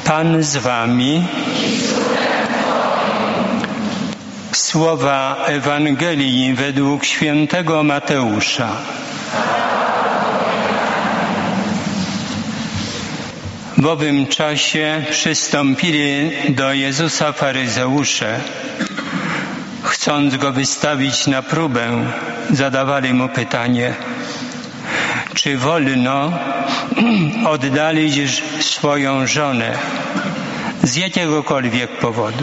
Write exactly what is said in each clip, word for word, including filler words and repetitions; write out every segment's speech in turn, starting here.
Pan z wami. Słowa Ewangelii według świętego Mateusza. W owym czasie przystąpili do Jezusa faryzeusze. Chcąc go wystawić na próbę, zadawali mu pytanie: czy wolno oddalić swoją żonę z jakiegokolwiek powodu?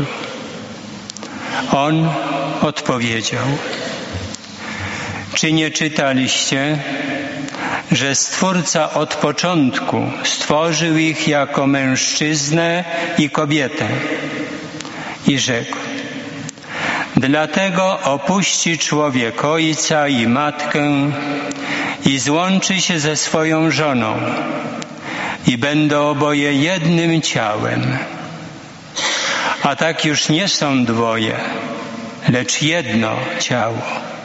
On odpowiedział: czy nie czytaliście, że Stwórca od początku stworzył ich jako mężczyznę i kobietę i rzekł: dlatego opuści człowiek ojca i matkę i złączy się ze swoją żoną i będą oboje jednym ciałem. A tak już nie są dwoje, lecz jedno ciało.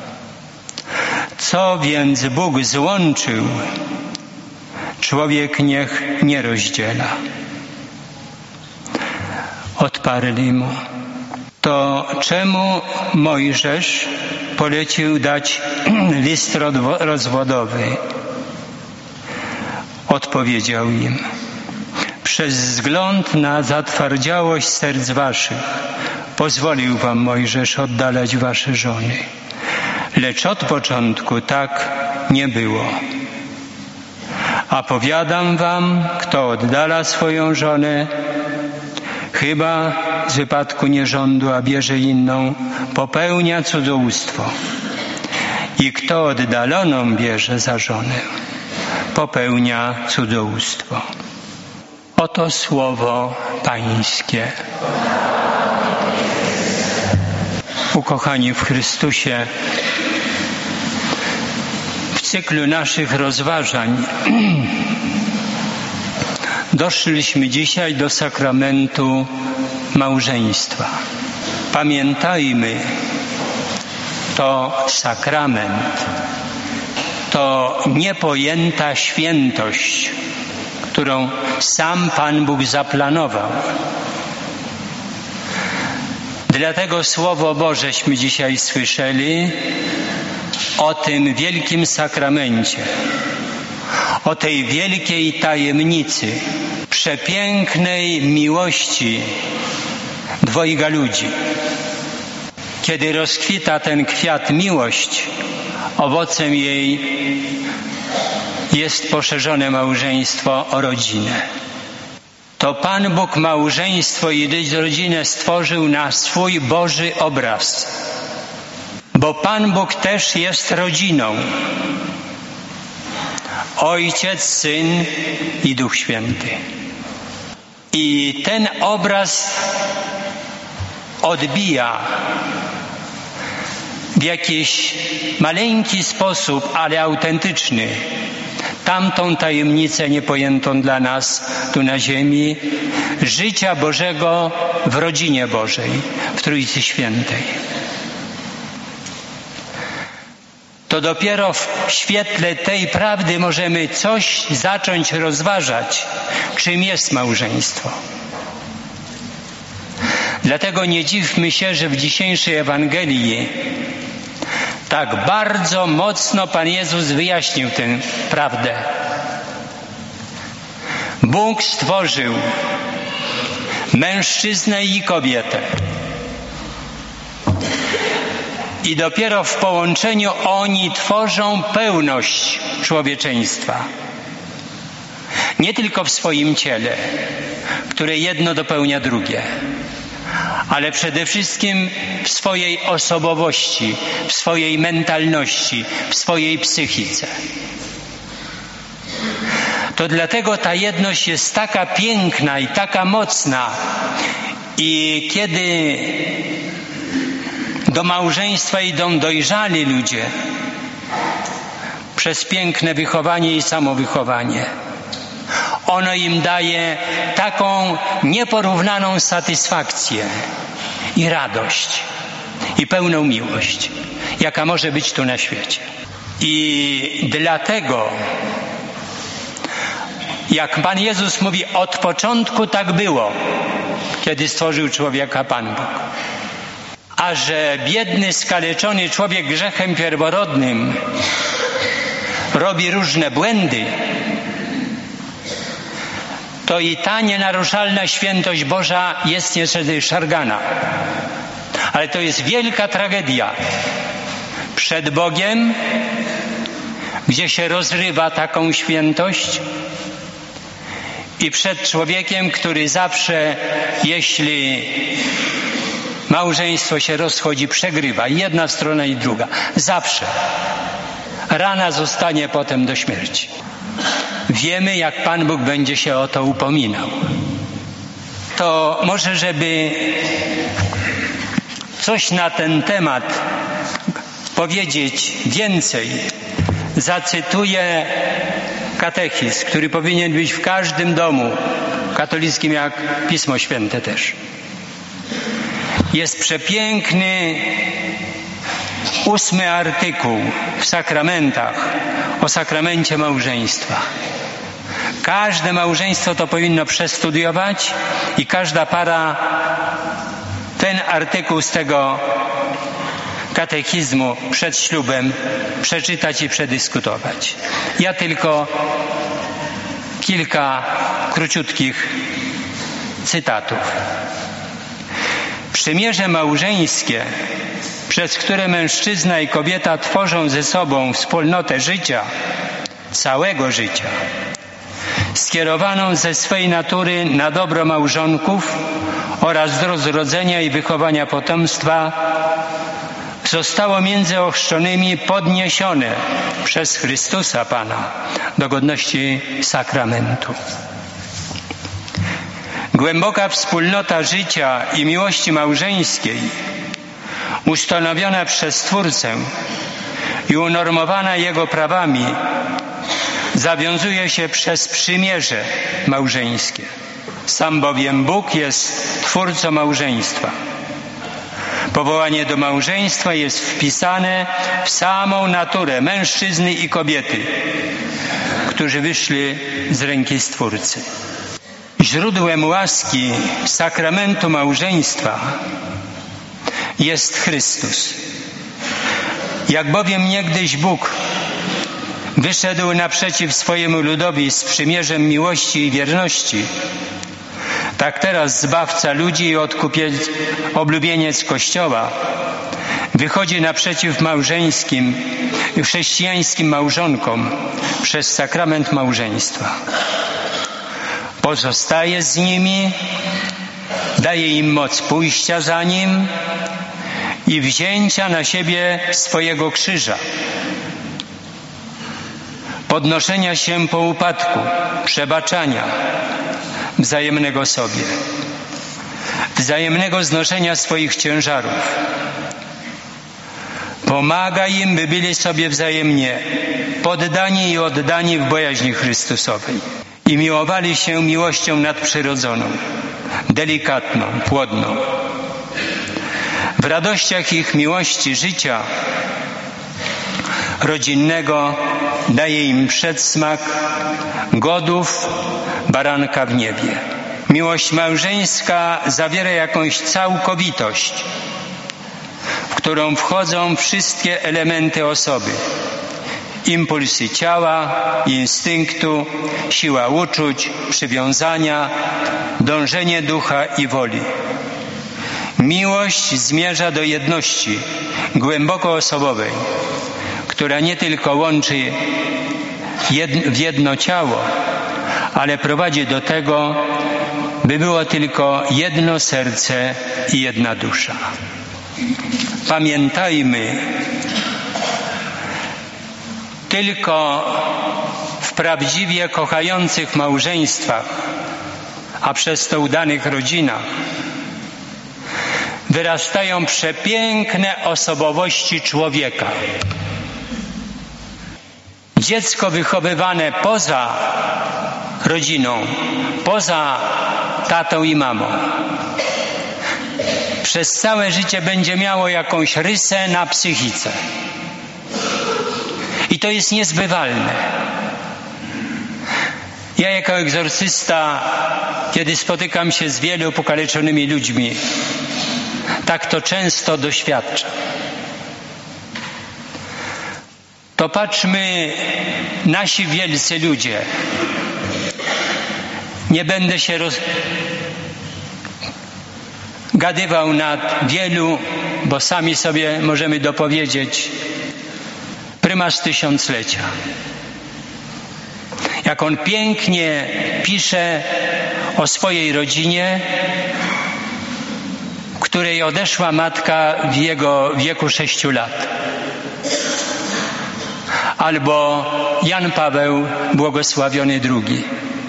Co więc Bóg złączył, człowiek niech nie rozdziela. Odparli mu: to czemu Mojżesz polecił dać list rozwodowy? Odpowiedział im: przez wzgląd na zatwardziałość serc waszych pozwolił wam Mojżesz oddalać wasze żony. Lecz od początku tak nie było. A powiadam wam, kto oddala swoją żonę, chyba z wypadku nierządu, a bierze inną, popełnia cudzołóstwo. I kto oddaloną bierze za żonę, popełnia cudzołóstwo. Oto słowo Pańskie. Ukochani w Chrystusie, w cyklu naszych rozważań doszliśmy dzisiaj do sakramentu małżeństwa. Pamiętajmy, to sakrament, to niepojęta świętość, którą sam Pan Bóg zaplanował. Dlatego Słowo Bożeśmy dzisiaj słyszeli o tym wielkim sakramencie, o tej wielkiej tajemnicy, przepięknej miłości dwojga ludzi. Kiedy rozkwita ten kwiat miłość, owocem jej jest poszerzone małżeństwo o rodzinę. To Pan Bóg małżeństwo i rodzinę stworzył na swój Boży obraz, bo Pan Bóg też jest rodziną. Ojciec, Syn i Duch Święty. I ten obraz odbija w jakiś maleńki sposób, ale autentyczny, tamtą tajemnicę niepojętą dla nas tu na ziemi, życia Bożego w rodzinie Bożej, w Trójcy Świętej. To dopiero w świetle tej prawdy możemy coś zacząć rozważać, czym jest małżeństwo. Dlatego nie dziwmy się, że w dzisiejszej Ewangelii tak bardzo mocno Pan Jezus wyjaśnił tę prawdę. Bóg stworzył mężczyznę i kobietę. I dopiero w połączeniu oni tworzą pełność człowieczeństwa. Nie tylko w swoim ciele, które jedno dopełnia drugie, ale przede wszystkim w swojej osobowości, w swojej mentalności, w swojej psychice. To dlatego ta jedność jest taka piękna i taka mocna. I kiedy do małżeństwa idą dojrzali ludzie przez piękne wychowanie i samowychowanie, ono im daje taką nieporównaną satysfakcję i radość i pełną miłość, jaka może być tu na świecie. I dlatego Jak Pan Jezus mówi, od początku tak było, kiedy stworzył człowieka Pan Bóg. A że biedny, skaleczony człowiek grzechem pierworodnym robi różne błędy, to i ta nienaruszalna świętość Boża jest niestety szargana. Ale to jest wielka tragedia przed Bogiem, gdzie się rozrywa taką świętość, i przed człowiekiem, który zawsze, jeśli małżeństwo się rozchodzi, przegrywa. I jedna strona i druga. Zawsze. Rana zostanie potem do śmierci. Wiemy, jak Pan Bóg będzie się o to upominał. To może, żeby coś na ten temat powiedzieć więcej, zacytuję katechizm, który powinien być w każdym domu katolickim, jak Pismo Święte też. Jest przepiękny ósmy artykuł w sakramentach o sakramencie małżeństwa. Każde małżeństwo to powinno przestudiować i każda para ten artykuł z tego katechizmu przed ślubem przeczytać i przedyskutować. Ja tylko kilka króciutkich cytatów. Przymierze małżeńskie, przez które mężczyzna i kobieta tworzą ze sobą wspólnotę życia, całego życia, skierowaną ze swej natury na dobro małżonków oraz do zrodzenia i wychowania potomstwa, zostało między ochrzczonymi podniesione przez Chrystusa Pana do godności sakramentu. Głęboka wspólnota życia i miłości małżeńskiej, ustanowiona przez Stwórcę i unormowana Jego prawami, zawiązuje się przez przymierze małżeńskie. Sam bowiem Bóg jest Twórcą małżeństwa. Powołanie do małżeństwa jest wpisane w samą naturę mężczyzny i kobiety, którzy wyszli z ręki Stwórcy. Źródłem łaski sakramentu małżeństwa jest Chrystus. Jak bowiem niegdyś Bóg wyszedł naprzeciw swojemu ludowi z przymierzem miłości i wierności, tak teraz Zbawca ludzi i odkupiec, oblubieniec Kościoła wychodzi naprzeciw małżeńskim i chrześcijańskim małżonkom przez sakrament małżeństwa. Pozostaje z nimi, daje im moc pójścia za Nim i wzięcia na siebie swojego krzyża, podnoszenia się po upadku, przebaczania wzajemnego sobie, wzajemnego znoszenia swoich ciężarów. Pomaga im, by byli sobie wzajemnie poddani i oddani w bojaźni Chrystusowej i miłowali się miłością nadprzyrodzoną, delikatną, płodną. W radościach ich miłości życia rodzinnego daje im przedsmak godów baranka w niebie. Miłość małżeńska zawiera jakąś całkowitość, w którą wchodzą wszystkie elementy osoby. Impulsy ciała, instynktu, siła uczuć, przywiązania, dążenie ducha i woli. Miłość zmierza do jedności głęboko osobowej, która nie tylko łączy w jedno ciało, ale prowadzi do tego, by było tylko jedno serce i jedna dusza. Pamiętajmy, tylko w prawdziwie kochających małżeństwach, a przez to udanych rodzinach, wyrastają przepiękne osobowości człowieka. Dziecko wychowywane poza rodziną, poza tatą i mamą, przez całe życie będzie miało jakąś rysę na psychice. I to jest niezbywalne. Ja jako egzorcysta, kiedy spotykam się z wielu pokaleczonymi ludźmi, tak to często doświadczam. To patrzmy, nasi wielcy ludzie. Nie będę się rozgadywał nad wielu, bo sami sobie możemy dopowiedzieć. Prymas tysiąclecia. Jak on pięknie pisze o swojej rodzinie, której odeszła matka w jego wieku sześciu lat. Albo Jan Paweł błogosławiony drugi.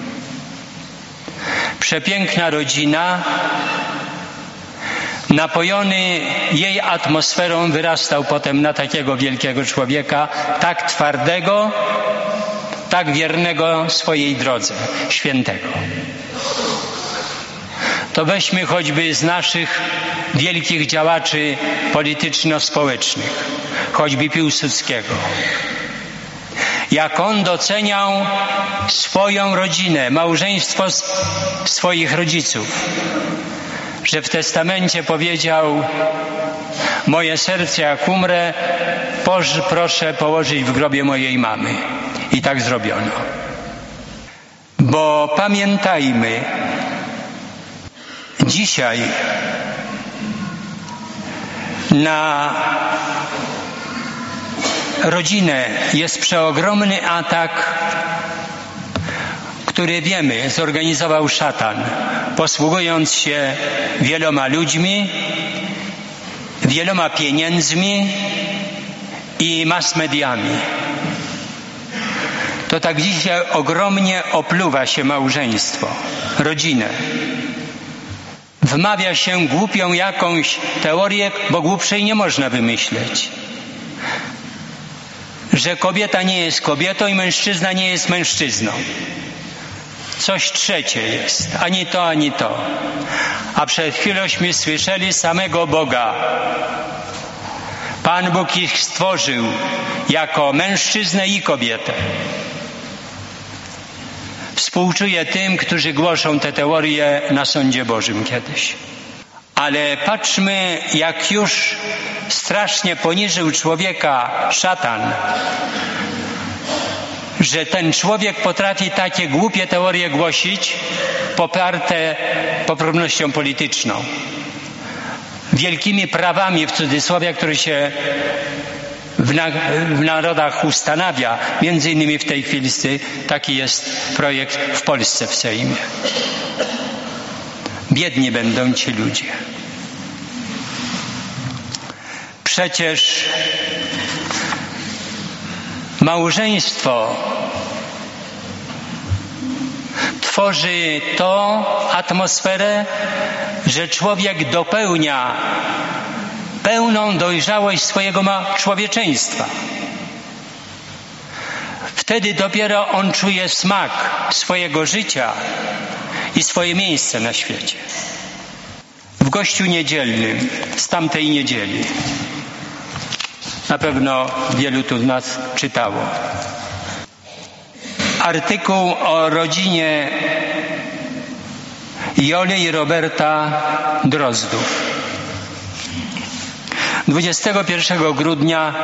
Przepiękna rodzina, napojony jej atmosferą wyrastał potem na takiego wielkiego człowieka, tak twardego, tak wiernego swojej drodze, świętego. To weźmy choćby z naszych wielkich działaczy polityczno-społecznych, choćby Piłsudskiego. Jak on doceniał swoją rodzinę, małżeństwo swoich rodziców, że w testamencie powiedział: moje serce jak umrę, proszę położyć w grobie mojej mamy. I tak zrobiono. Bo pamiętajmy, dzisiaj na rodzinę jest przeogromny atak, który wiemy, zorganizował szatan, posługując się wieloma ludźmi, wieloma pieniędzmi i mass mediami. To tak dzisiaj ogromnie opluwa się małżeństwo, rodzinę. Wmawia się głupią jakąś teorię, bo głupszej nie można wymyśleć. Że kobieta nie jest kobietą i mężczyzna nie jest mężczyzną. Coś trzecie jest, ani to, ani to. A przed chwiląśmy słyszeli samego Boga. Pan Bóg ich stworzył jako mężczyznę i kobietę. Współczuję tym, którzy głoszą te teorie na sądzie Bożym kiedyś. Ale patrzmy, jak już strasznie poniżył człowieka szatan, że ten człowiek potrafi takie głupie teorie głosić, poparte poprawnością polityczną, wielkimi prawami w cudzysłowie, które się w, na, w narodach ustanawia. Między innymi w tej chwili taki jest projekt w Polsce w Sejmie. Biedni będą ci ludzie. Przecież małżeństwo tworzy tą atmosferę, że człowiek dopełnia pełną dojrzałość swojego człowieczeństwa. Wtedy dopiero on czuje smak swojego życia i swoje miejsce na świecie. W gościu niedzielnym z tamtej niedzieli na pewno wielu tu z nas czytało artykuł o rodzinie Joli i Roberta Drozdów. dwudziestego pierwszego grudnia,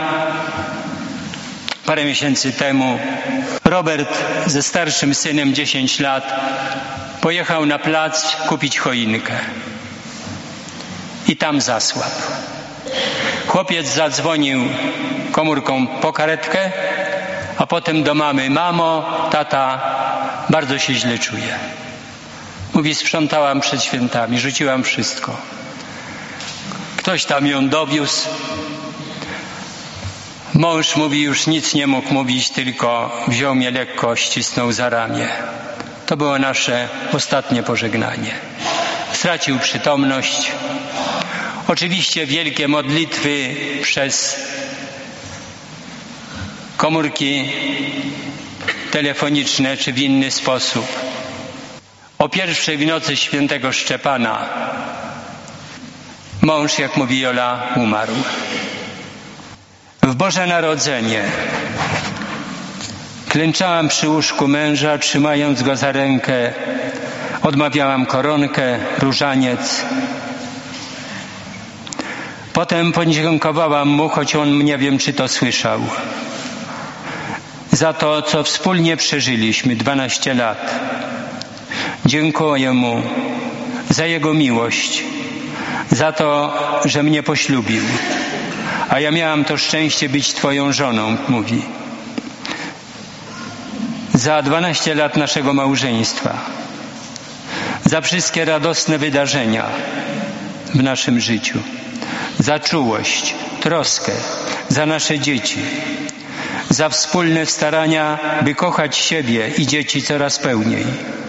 parę miesięcy temu, Robert ze starszym synem, dziesięć lat, pojechał na plac kupić choinkę i tam zasłabł. Chłopiec zadzwonił komórką po karetkę, a potem do mamy: mamo, tata, bardzo się źle czuję. Mówi: sprzątałam przed świętami, rzuciłam wszystko. Ktoś tam ją dowiózł. Mąż, mówi, już nic nie mógł mówić, tylko wziął mnie lekko, ścisnął za ramię. To było nasze ostatnie pożegnanie. Stracił przytomność. Oczywiście wielkie modlitwy przez komórki telefoniczne czy w inny sposób. O pierwszej w nocy świętego Szczepana mąż, jak mówi Jola, umarł. W Boże Narodzenie Klęczałam przy łóżku męża, trzymając go za rękę. Odmawiałam koronkę, różaniec. Potem podziękowałam mu, choć on nie wiem, czy to słyszał, za to, co wspólnie przeżyliśmy dwanaście lat. Dziękuję mu za jego miłość, za to, że mnie poślubił. A ja miałam to szczęście być twoją żoną, mówi. Za dwanaście lat naszego małżeństwa. Za wszystkie radosne wydarzenia w naszym życiu. Za czułość, troskę, za nasze dzieci. Za wspólne starania, by kochać siebie i dzieci coraz pełniej.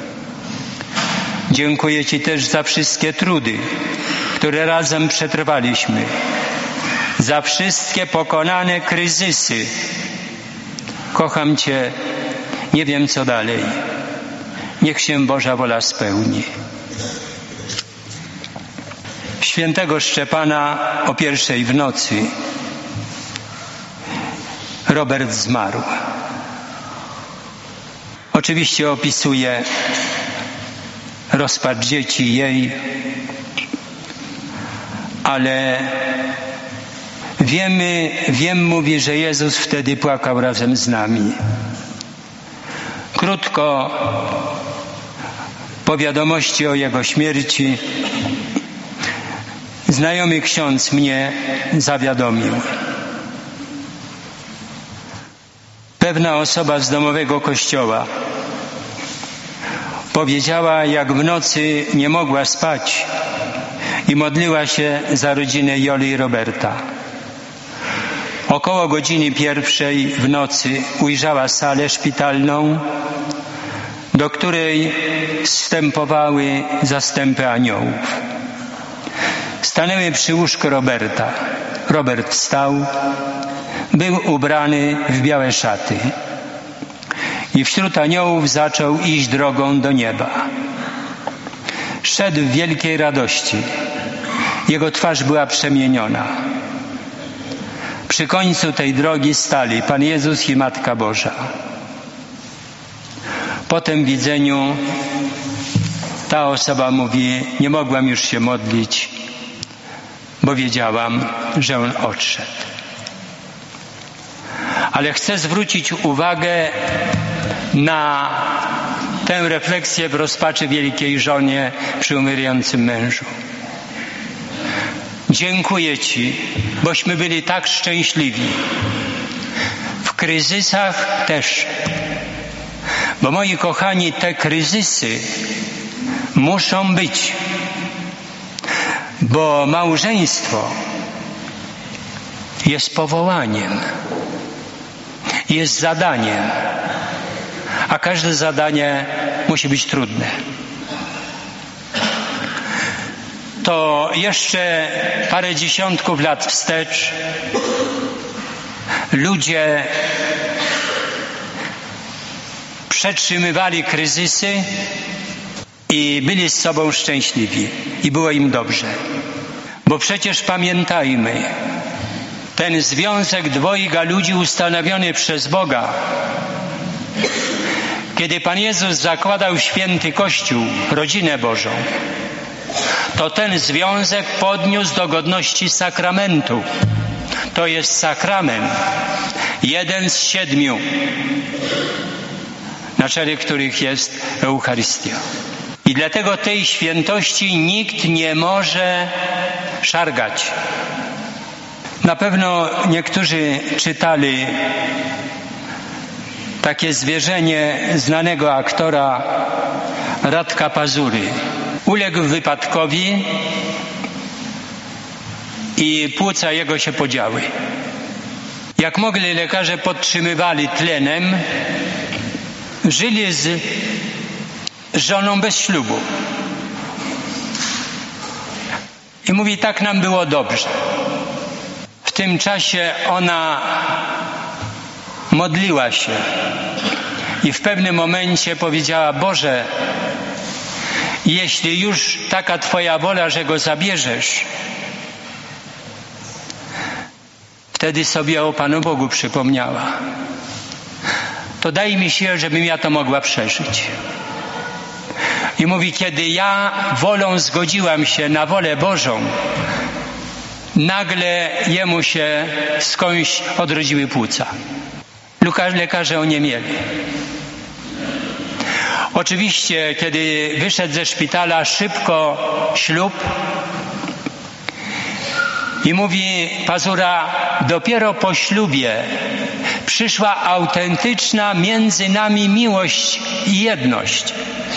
Dziękuję Ci też za wszystkie trudy, które razem przetrwaliśmy. Za wszystkie pokonane kryzysy. Kocham Cię, nie wiem co dalej. Niech się Boża wola spełni. Świętego Szczepana o pierwszej w nocy Robert zmarł. Oczywiście opisuje rozpacz dzieci jej, ale wiemy, wiem, mówi, że Jezus wtedy płakał razem z nami. Krótko po wiadomości o jego śmierci znajomy ksiądz mnie zawiadomił. Pewna osoba z domowego kościoła powiedziała, jak w nocy nie mogła spać i modliła się za rodzinę Joli i Roberta. Około godziny pierwszej w nocy ujrzała salę szpitalną, do której wstępowały zastępy aniołów. Stanęły przy łóżku Roberta. Robert wstał, był ubrany w białe szaty i wśród aniołów zaczął iść drogą do nieba. Szedł w wielkiej radości. Jego twarz była przemieniona. Przy końcu tej drogi stali Pan Jezus i Matka Boża. Po tym widzeniu ta osoba mówi, nie mogłam już się modlić, bo wiedziałam, że On odszedł. Ale chcę zwrócić uwagę na tę refleksję w rozpaczy wielkiej żonie przy umierającym mężu. Dziękuję Ci, bośmy byli tak szczęśliwi. W kryzysach też. Bo moi kochani, te kryzysy muszą być. Bo małżeństwo jest powołaniem, jest zadaniem, a każde zadanie musi być trudne. To jeszcze parę dziesiątków lat wstecz ludzie przetrzymywali kryzysy i byli z sobą szczęśliwi i było im dobrze. Bo przecież pamiętajmy, ten związek dwojga ludzi ustanowiony przez Boga, kiedy Pan Jezus zakładał święty Kościół, rodzinę Bożą, to ten związek podniósł do godności sakramentu. To jest sakrament, jeden z siedmiu, na czele których jest Eucharystia. I dlatego tej świętości nikt nie może szargać. Na pewno niektórzy czytali takie zwierzenie znanego aktora Radka Pazury. Uległ wypadkowi i płuca jego się podziały. Jak mogli, lekarze podtrzymywali tlenem, żyli z żoną bez ślubu. I mówi, tak nam było dobrze. W tym czasie ona modliła się i w pewnym momencie powiedziała, Boże, jeśli już taka Twoja wola, że go zabierzesz, wtedy sobie o Panu Bogu przypomniała. to daj mi siłę, żebym ja to mogła przeżyć. I mówi, kiedy ja wolą zgodziłam się na wolę Bożą, nagle jemu się skądś odrodziły płuca. Lekarze oniemieli. Oczywiście, kiedy wyszedł ze szpitala, szybko ślub i mówi Pazura, dopiero po ślubie przyszła autentyczna między nami miłość i jedność.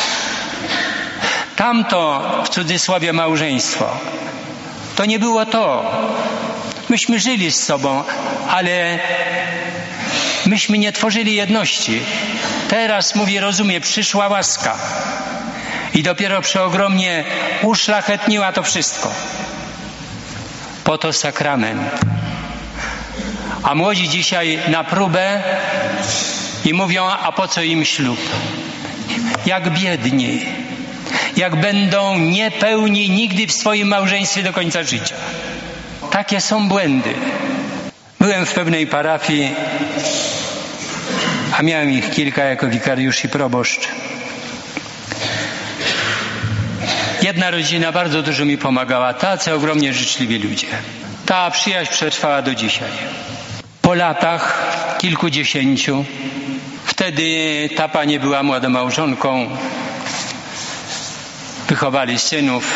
Tamto, w cudzysłowie, małżeństwo, to nie było to. Myśmy żyli z sobą, ale myśmy nie tworzyli jedności. Teraz, mówi, rozumie, przyszła łaska i dopiero przeogromnie uszlachetniła to wszystko. Po to sakrament. A młodzi dzisiaj na próbę i mówią, a po co im ślub? Jak biedni, jak będą niepełni nigdy w swoim małżeństwie do końca życia. Takie są błędy. Byłem w pewnej parafii, a miałem ich kilka jako wikariusz i proboszcz. Jedna rodzina bardzo dużo mi pomagała, tacy ogromnie życzliwi ludzie. Ta przyjaźń przetrwała do dzisiaj. Po latach, kilkudziesięciu, wtedy ta pani była młodą małżonką, wychowali synów.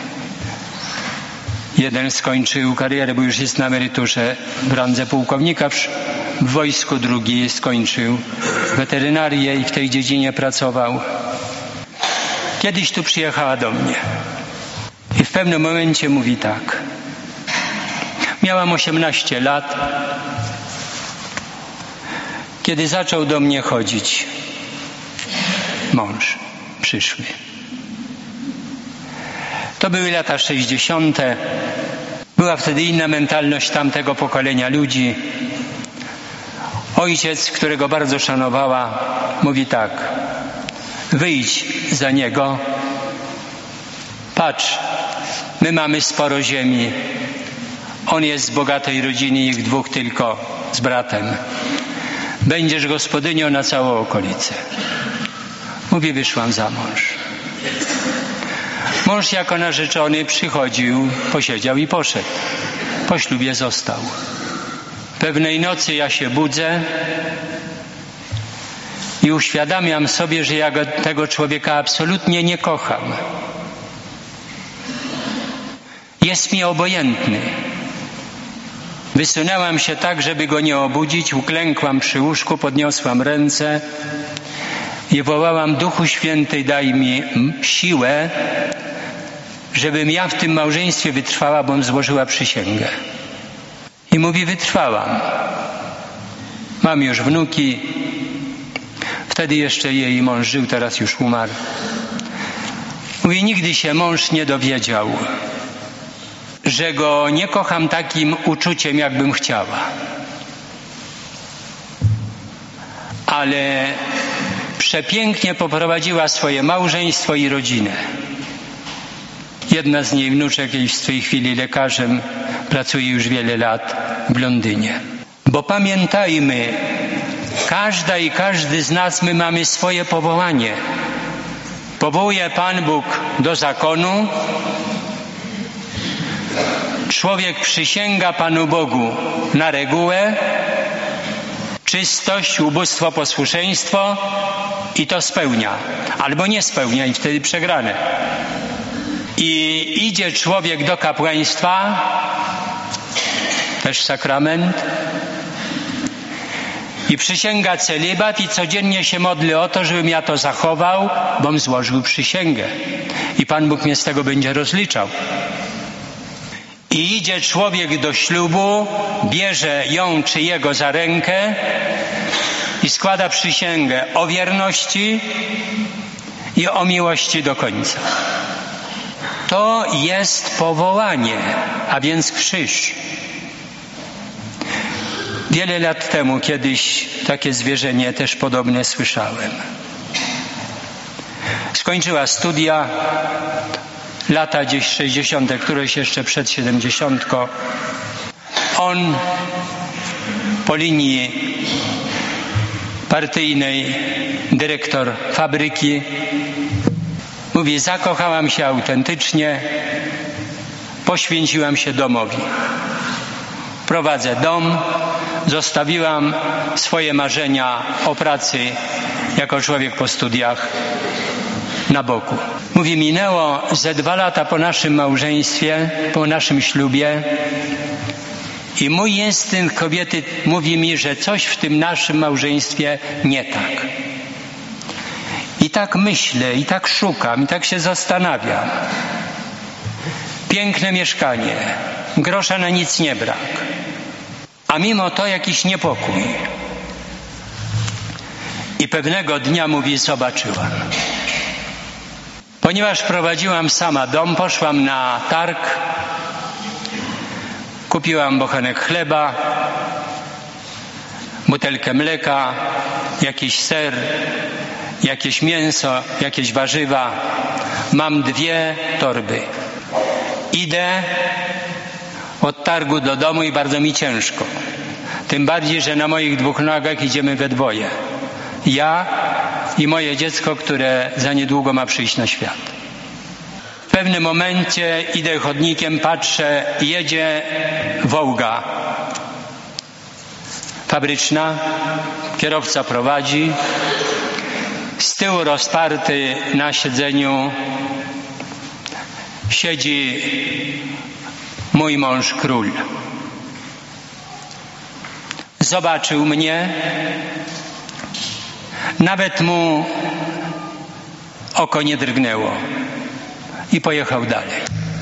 Jeden skończył karierę, bo już jest na emeryturze w randze pułkownika w wojsku, drugi skończył weterynarię i w tej dziedzinie pracował. Kiedyś tu przyjechała do mnie i w pewnym momencie mówi tak. Miałam osiemnaście lat, kiedy zaczął do mnie chodzić mąż przyszły. To były lata sześćdziesiąte. Była wtedy inna mentalność tamtego pokolenia ludzi. Ojciec, którego bardzo szanowała, mówi tak. Wyjdź za niego. Patrz, my mamy sporo ziemi. On jest z bogatej rodziny, ich dwóch tylko z bratem. Będziesz gospodynią na całą okolicę. Mówi, wyszłam za mąż. Mąż jako narzeczony przychodził, posiedział i poszedł. Po ślubie został. Pewnej nocy ja się budzę i uświadamiam sobie, że ja go, tego człowieka absolutnie nie kocham. Jest mi obojętny. Wysunęłam się tak, żeby go nie obudzić, uklękłam przy łóżku, podniosłam ręce i wołałam, Duchu Święty, daj mi siłę, żebym ja w tym małżeństwie wytrwała, bom złożyła przysięgę. I mówi, wytrwałam. Mam już wnuki. Wtedy jeszcze jej mąż żył, teraz już umarł. Mówi, nigdy się mąż nie dowiedział, że go nie kocham takim uczuciem, jakbym chciała. Ale przepięknie poprowadziła swoje małżeństwo i rodzinę. Jedna z niej wnuczek, jest w tej chwili lekarzem, pracuje już wiele lat w Londynie. Bo pamiętajmy, każda i każdy z nas, my mamy swoje powołanie. Powołuje Pan Bóg do zakonu. Człowiek przysięga Panu Bogu na regułę, czystość, ubóstwo, posłuszeństwo i to spełnia. Albo nie spełnia i wtedy przegrane. I idzie człowiek do kapłaństwa, też sakrament, i przysięga celibat i codziennie się modli o to, żebym ja to zachował, bom złożył przysięgę. I Pan Bóg mnie z tego będzie rozliczał. I idzie człowiek do ślubu, bierze ją czy jego za rękę i składa przysięgę o wierności i o miłości do końca. To jest powołanie, a więc krzyż. Wiele lat temu kiedyś takie zwierzenie też podobne słyszałem. Skończyła studia, lata gdzieś sześćdziesiąte, któreś jeszcze przed siedemdziesiątką. On po linii partyjnej, dyrektor fabryki. Mówi, zakochałam się autentycznie, poświęciłam się domowi. Prowadzę dom, zostawiłam swoje marzenia o pracy jako człowiek po studiach na boku. Mówi, minęło ze dwa lata po naszym małżeństwie, po naszym ślubie i mój instynkt kobiety mówi mi, że coś w tym naszym małżeństwie nie tak. I tak myślę, i tak szukam, i tak się zastanawiam. Piękne mieszkanie, grosza na nic nie brak, a mimo to jakiś niepokój. I pewnego dnia, mówi, zobaczyłam. Ponieważ prowadziłam sama dom, poszłam na targ, kupiłam bochenek chleba, butelkę mleka, jakiś ser, jakieś mięso, jakieś warzywa. Mam dwie torby. Idę od targu do domu i bardzo mi ciężko. Tym bardziej, że na moich dwóch nogach idziemy we dwoje. Ja i moje dziecko, które za niedługo ma przyjść na świat. W pewnym momencie idę chodnikiem, patrzę, jedzie Wołga fabryczna, kierowca prowadzi, z tyłu rozparty na siedzeniu siedzi mój mąż król. Zobaczył mnie, nawet mu oko nie drgnęło i pojechał dalej.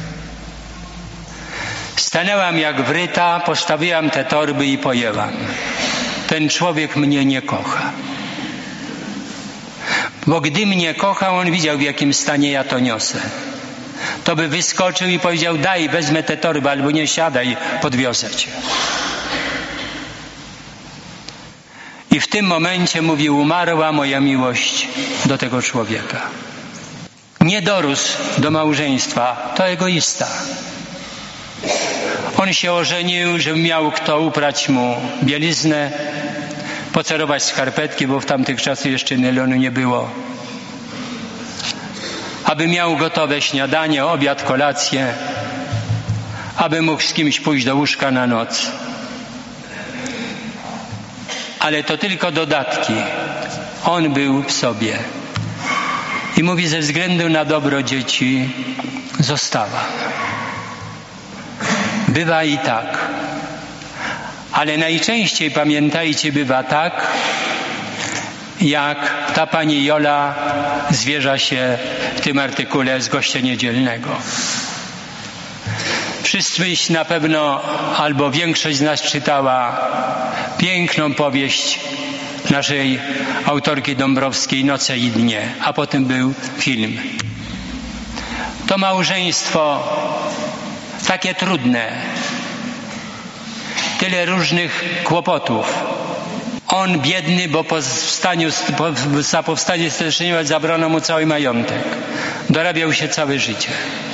Stanęłam jak wryta, postawiłam te torby i pojęłam. Ten człowiek mnie nie kocha. Bo gdy mnie kochał, on widział, w jakim stanie ja to niosę. To by wyskoczył i powiedział, daj, wezmę te torby, albo nie siadaj, podwiozę cię. I w tym momencie, mówi, umarła moja miłość do tego człowieka. Nie dorósł do małżeństwa, to egoista. On się ożenił, żeby miał kto uprać mu bieliznę, pocerować skarpetki, bo w tamtych czasach jeszcze nylonu nie było. Aby miał gotowe śniadanie, obiad, kolację, aby mógł z kimś pójść do łóżka na noc. Ale to tylko dodatki. On był w sobie. I mówi, ze względu na dobro dzieci została. Bywa i tak. Ale najczęściej, pamiętajcie, bywa tak, jak ta pani Jola zwierza się w tym artykule z Gościa Niedzielnego. Wszyscy na pewno, albo większość z nas czytała piękną powieść naszej autorki Dąbrowskiej Noce i dnie, a potem był film. To małżeństwo takie trudne, tyle różnych kłopotów. On biedny, bo po powstaniu, po, za powstanie Styczniowe zabrano mu cały majątek. Dorabiał się całe życie.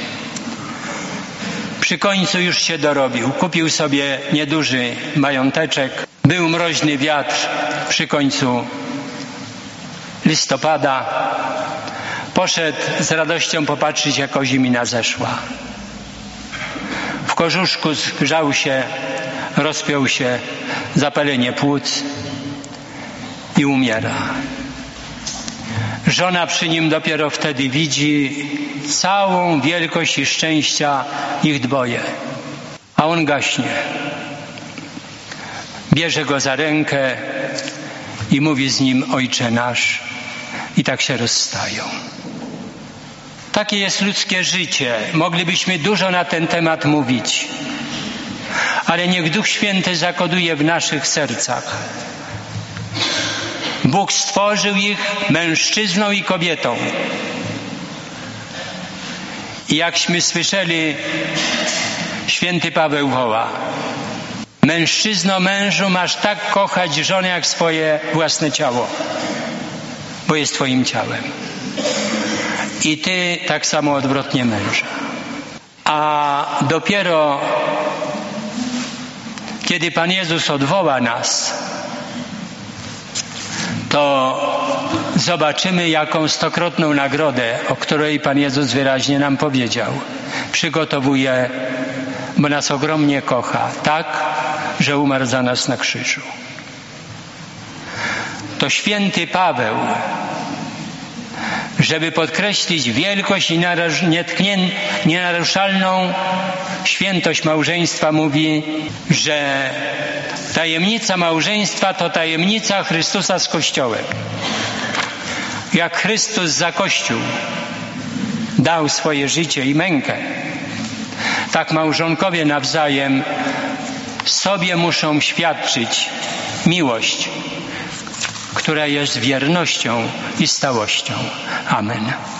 Przy końcu już się dorobił. Kupił sobie nieduży mająteczek. Był mroźny wiatr przy końcu listopada. Poszedł z radością popatrzeć, jak ozimina zeszła. W kożuszku zgrzał się, rozpiął się, zapalenie płuc i umiera. Żona przy nim dopiero wtedy widzi całą wielkość i szczęścia ich dwoje, a on gaśnie. Bierze go za rękę i mówi z nim, Ojcze nasz, i tak się rozstają. Takie jest ludzkie życie. Moglibyśmy dużo na ten temat mówić, ale niech Duch Święty zakoduje w naszych sercach. Bóg stworzył ich mężczyzną i kobietą. I jakśmy słyszeli, święty Paweł woła, mężczyzno, mężu, masz tak kochać żonę jak swoje własne ciało, bo jest twoim ciałem. I ty tak samo odwrotnie męża. A dopiero kiedy Pan Jezus odwoła nas, to zobaczymy, jaką stokrotną nagrodę, o której Pan Jezus wyraźnie nam powiedział, przygotowuje, bo nas ogromnie kocha, tak, że umarł za nas na krzyżu. To święty Paweł, żeby podkreślić wielkość i nienaruszalną świętość małżeństwa, mówi, że tajemnica małżeństwa to tajemnica Chrystusa z Kościołem. Jak Chrystus za Kościół dał swoje życie i mękę, tak małżonkowie nawzajem sobie muszą świadczyć miłość, która jest wiernością i stałością. Amen.